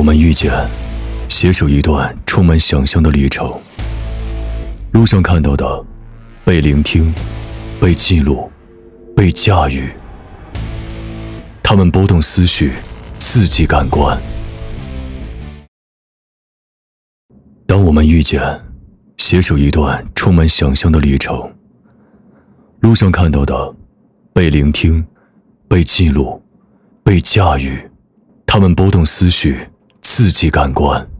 们遇见，携手一段充满想象的旅程。路上看到的，被聆听，被记录，被驾驭，它们拨动思绪，刺激感官。当我们遇见，携手一段充满想象的旅程。路上看到的，被聆听，被记录，被驾驭，它们拨动思绪，刺激感官。